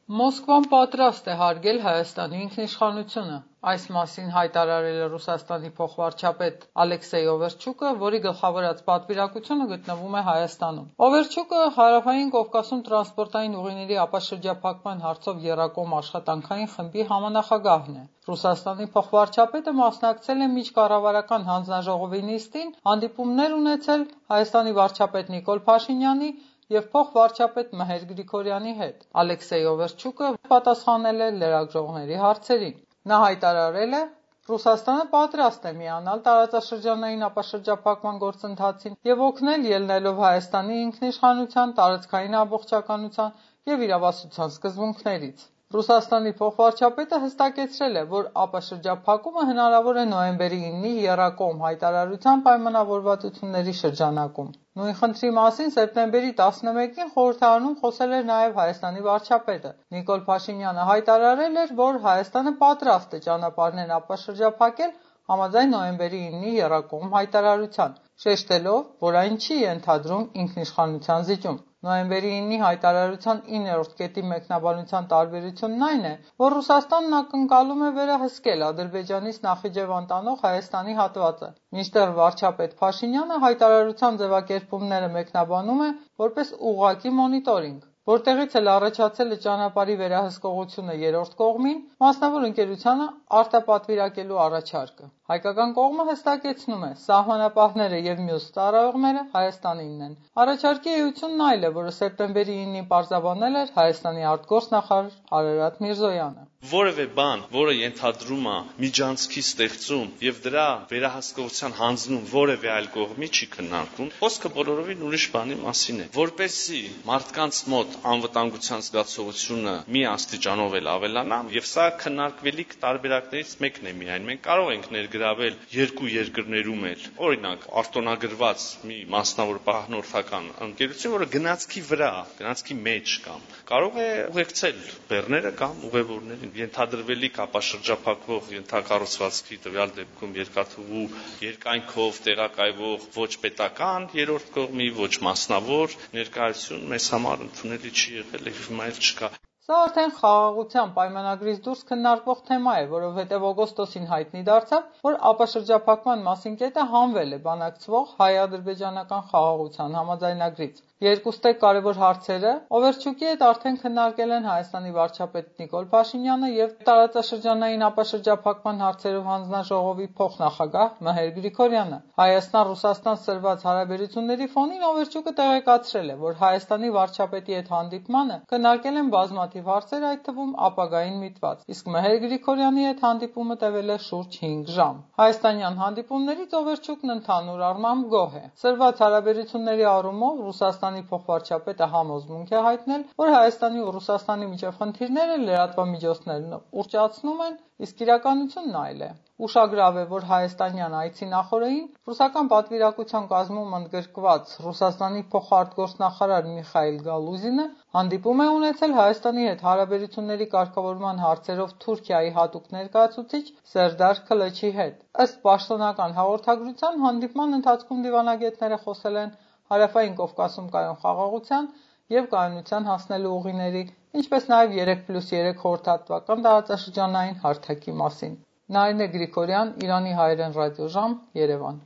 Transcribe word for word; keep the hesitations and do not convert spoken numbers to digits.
Մոսկվան պատրաստ է հարգել Հայաստանի ինքնիշխանությունը։ Այս մասին հայտարարել է Ռուսաստանի փոխվարչապետ Ալեքսեյ Օվերչուկը, որի գլխավորած պատվիրակությունը գտնվում է Հայաստանում։ Օվերչուկը Հարավային Կովկասում տրանսպորտային ուղիների ապաշրջափակման հարցով եռակողմ աշխատանքային խմբի համանախագահն է։ Ռուսաստանի փոխվարչապետը մասնակցել է միջկառավարական հանձնաժողովի նիստին, հանդիպումներ ունեցել Հայաստանի վարչապետ Նիկոլ Փաշինյանի և փոխվարչապետ Մհեր Գրիգորյանի հետ։ Ալեքսեյ Օվերչուկը պատասխանել է լրագրողների հարցերին։ Նա հայտարարել է. «Ռուսաստանը պատրաստ է միանալ տարածաշրջանային ապաշրջափակման գործընթացին և օգնել ելնելով Հայաստանի ինքնիշխանության, տարածքային ամբողջականության և իրավասության սկզբունքներից»։ Ռուսաստանի փոխվարչապետը հստակեցրել է, որ ապաշրջափակումը հնարավոր է նոյեմբերի իննի եռակողմ հայտարարության պայմանավորվածությունների շրջանակում։ Նույն խնդրի մասին սեպտեմբերի տասնմեկին խորհրդարանում խոսել էր նաև Հայաստանի վարչապետը։ Նիկոլ Փաշինյանը հայտարարել էր, որ Հայաստանը պատրաստ է ճանապարհներ ապաշրջափակել համաձայն նոյեմբերի իննի եռակողմ հայտարարության, շեշտելով, որ այն չի ենթադրում ինքնիշխանության զիջում։ Նոյեմբերի իննի հայտարարության իններորդ կետի մեկնաբանության տարբերությունն այն է, որ Ռուսաստանն ակնկալում է վերահսկել Ադրբեջանից Նախիջևան տանող Հայաստանի հատվածը, մինչդեռ վարչապետ Փաշինյանը հայտարարության ձևակերպումները մեկնաբանում է որպես ուղղակի մոնիտորինգ, որտեղից էլ առաջացել է ճանապարհի վերահսկողությունը երրորդ կողմին, մասնավոր ընկերությանը արտապատվիրակելու առաջարկը։ Հայկական կողմը հստակեցնում է՝ սահմանապահները և մյուս ծառայողները Հայաստանինն են։ Առաջարկի էությունն այլ է, որը սեպտեմբերի իննին պարզաբանել էր Հայաստանի արտգործնախարար Արարատ Միրզոյանը։ Որևէ բան, որը ենթադրում է միջանցքի ստեղծում և դրա վերահսկողության հանձնում որևէ այլ կողմի, չի քննարկվում։ Խոսքը բոլորովին ուրիշ բանի մասին է։ Որպեսզի մարդկանց մոտ անվտանգության զգացողությունը մի աստիճանով էլ ավելանա, եւ սա քննարկվելիք տարբերակներից մեկն է միայն։ Մենք կարող ենք ներգրավել երկու երկրներում էլ, օրինակ, արտոնագրված մի մասնավոր պահնորդական ընկերություն, որը գնացքի վրա, գնացքի մեջ կամ կարող է ուղեկցել բեռները կամ ուղևորներին ենթադրվելիք ապաշրջափակվող ենթակառուցվածքի տվյալ դեպքում երկաթուղու երկայնքով տեղակայվող ոչ պետական երրորդ կողմի, ոչ մասնավոր ներկայություն մեզ համար ընդունելի չի եղել եւ հիմա էլ չկա։ Սա արդեն խաղաղության պայմանագրից դուրս քննարկվող թեմա է, որովհետև օգոստոսին հայտնի դարձավ, որ ապաշրջափակման մասին կետը հանվել է բանակցվող հայ-ադրբեջանական խաղաղության համաձայնագրից։ Երկուստեք կարևոր հարցերը Օվերչուկի հետ արդեն քննարկել են Հայաստանի վարչապետ Նիկոլ Փաշինյանը և տարածաշրջանային ապաշրջափակման հարցերով հանձնաժողովի փոխնախագահ Մհեր Գրիգորյանը։ Հայաստան-Ռուսաստան սրված հարաբերությունների ֆոնին Օվերչուկը տեղեկացրել է, որ Հայաստանի վարչապետի հետ հանդիպմանը քննարկել են բազմաթիվ հարցեր, այդ թվում ապագային միտված, իսկ Մհեր Գրիգորյանի հետ հանդիպումը տևել է շուրջ հինգ ժամ։ Հայաստանյան հանդիպումներից Օվերչուկն ընդհանուր առմամբ գոհ է։ Սրված հարաբերությունների առումով Ռուսաստանի փոխվարչապետը համոզմունք է հայտնել, որ Հայաստանի ու Ռուսաստանի միջև խնդիրները լրատվամիջոցներն ուռճացնում են, իսկ իրականությունն այլ է։ Ուշագրավ է, որ հայաստանյան այցի նախօրեին ռուսական պատվիրակության կազմում ընդգրկված Ռուսաստանի փոխարտգործնախարար Միխայիլ Գալուզինը հանդիպում է ունեցել Հայաստանի հետ հարաբերությունների կարգավորման հարցերով Թուրքիայի հատուկ ներկայացուցիչ Սերդար Քլեչի հետ։ Ըստ պաշտոնական հաղորդագրության, հանդիպման ընթացքում դիվանագետները խոսել են Հարավային Կովկասում կայուն խաղաղության և կայունության հասնելու ուղիների, ինչպես նաև երեք պլյուս երեք խորհրդատվական տարածաշրջանային հարթակի մասին։ Նարինե Գրիգորյան, Իրանի հայերեն ռադիոժամ, Երևան։